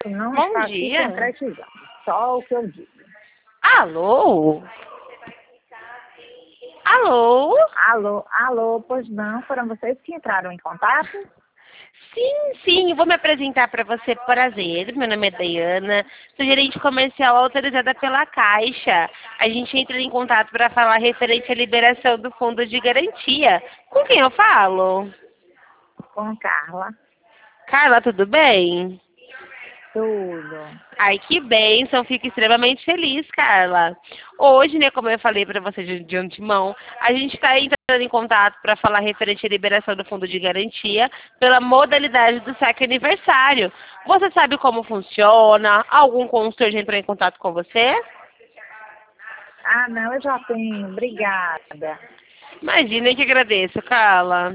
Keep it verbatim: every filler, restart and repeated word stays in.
não Bom está aqui dia. concretizando. Só o que eu digo. Alô? Alô? Alô, alô, pois não, foram vocês que entraram em contato? Sim, sim, vou me apresentar para você, prazer. Meu nome é Dayana, sou gerente comercial autorizada pela Caixa. A gente entra em contato para falar referente à liberação do fundo de garantia. Com quem eu falo? Com Carla. Carla, tudo bem? Tudo. Ai, que bênção, fico extremamente feliz, Carla. Hoje, né, como eu falei para você de, de antemão, a gente está entrando em contato para falar referente à liberação do fundo de garantia pela modalidade do saque aniversário. Você sabe como funciona? Algum consultor já entrou em contato com você? Ah, não, eu já tenho. Obrigada. Imagina, eu que agradeço, Carla.